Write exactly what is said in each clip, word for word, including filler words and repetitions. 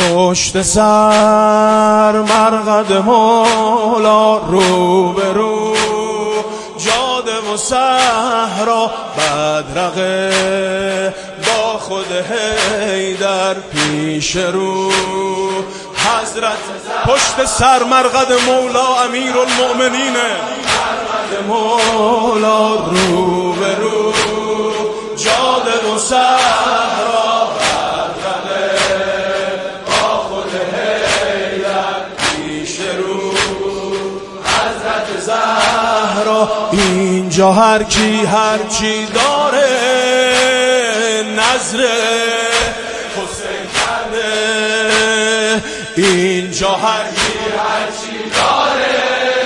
پشت سر مرقد مولا، رو به رو جاده و صحرا، بدرقه با خود حیدر پیش رو حضرت. پشت سر مرقد مولا امیر المؤمنین، مرقد مولا، رو به رو جاده و صحرا، بدرقه با خود حیدر پیش رو حضرت زهرا. اینجا هر کی هر چی داره نظر حسین کرده، اینجا هر کی هر چی داره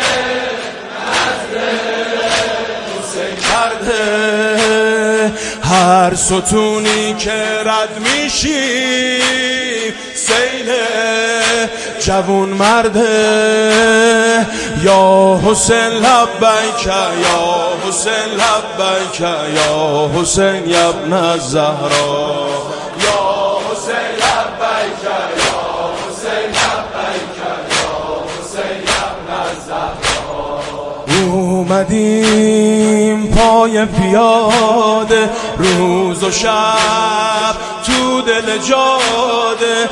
نظر حسین کرده. هر ستونی که رد میشی سیل جوون مرده، یا حسین لبیک یا حسین لبیک یا حسین یا ابن الزهرا، یا حسین لبیک یا حسین لبیک یا حسین یا ابن الزهرا. اومدیم پای پیاده روز و شب تو دل جاده،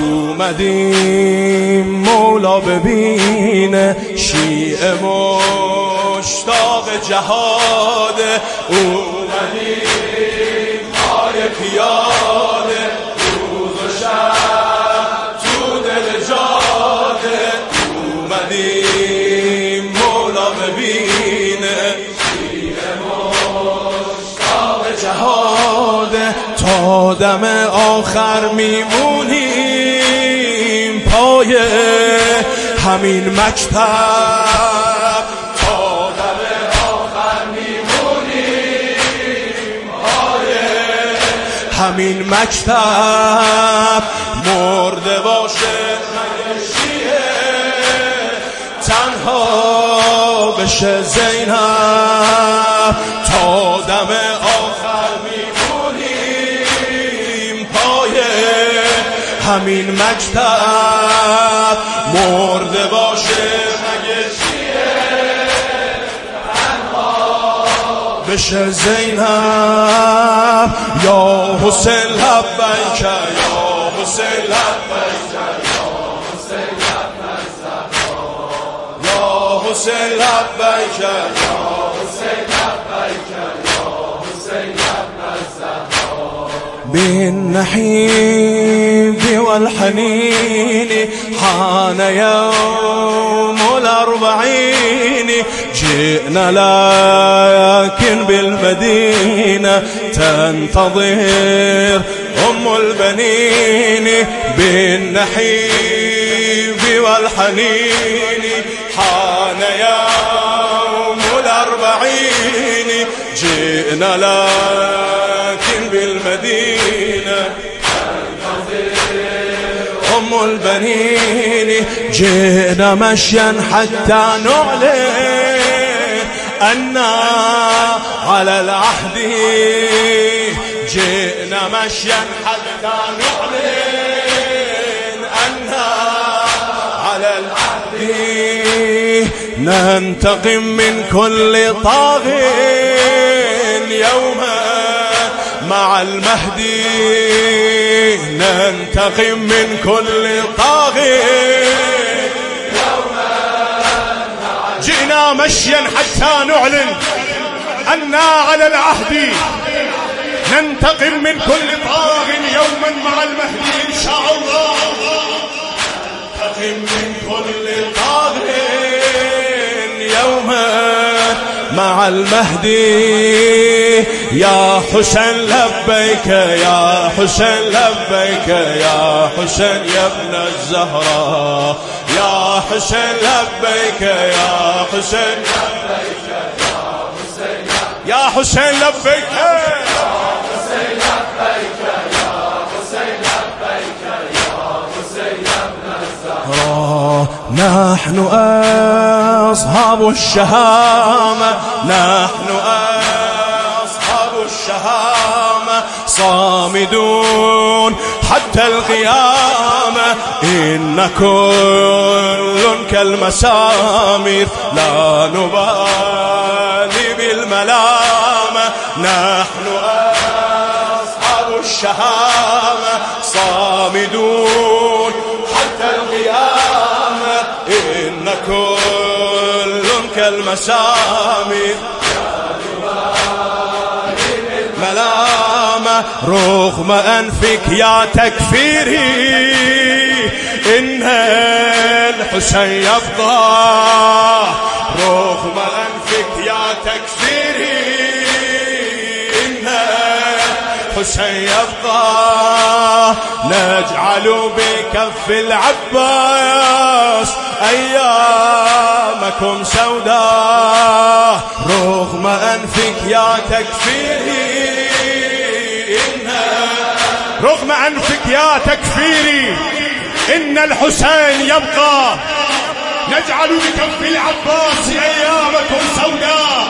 اومدیم مولا ببینه شیعه مشتاق جهاده. اومدیم پای پیاده روز و شب تو دل جاده، اومدیم مولا ببینه شیعه مشتاق جهاده. تا دم آخر میمونیم پای همین مکتب، تا دم آخر میمونیم پای همین مکتب. مرده باشه مگه شیعه تنها بشه زینب، تا دم آخر میمونیم پای همین مکتب. مرده باشه مگه شیعه تنها بشه زینب. یا حسین لبیک یا حسین لبیک یا حسین ابن الزهرا، یا حسین لبیک یا حسین لبیک یا حسین ابن الزهرا. بالنحيب والحنين حان يوم الأربعين، جئنا لكن بالمدينة تنتظر أم البنين. بالنحيب والحنين حان يوم الأربعين، جئنا لكن بالمدينة أم البنين. جئنا مشيا حتى نعلن أننا على العهد، جئنا مشيا حتى نعلن أننا على العهد. ننتقم من كل طاغ يوما مع المهدي، ننتقم من كل طاغي يوما مع. جئنا مشيا حتى نعلن أننا على العهد، ننتقم من كل طاغ يوما مع المهدي إن شاء الله. ننتقم من كل طاغ يوما مع المهدي. يا حسين لبيك يا حسين لبيك يا حسين يا ابن الزهراء، يا حسين لبيك يا حسين لبيك يا حسين يا حسين لبيك يا حسين لبيك يا حسين لبيك يا حسين يا ابن الزهراء. نحن أصحاب الشهامة، نحن أصحاب الشهامة، صامدون حتى القيامة، إن كل كالمسامير لا نبالي بالملامة نحن أصحاب الشهامة صامدون حتى القيامة إن كل كالمسامير ملامة رغم أنفك يا تكفيري إن الحسين يبقى رغم أنفك يا تكفيري إن الحسين يبقى نجعل بكف العباس أيامكم سوداء رغم أنفك يا تكفيري رغم أنفك يا تكفيري إن الحسين يبقى نجعل بكف العباس أيامكم سوداء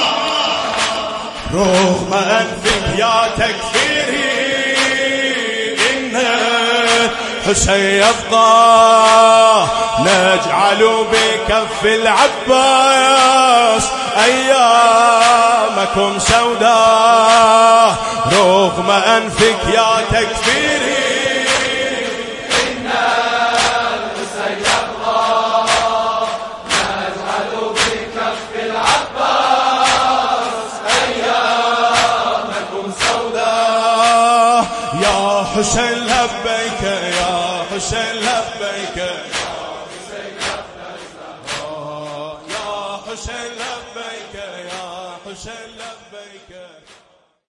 رغم أنفك يا تكفيري إن الحسين يبقى نجعل بكف العباس أيامكم سوداء رغم أنفك يا تكفيري إن الحسين يبقى نجعل بكف العباس أيامكم سوداء يا حسين لبيك يا حسين لبيك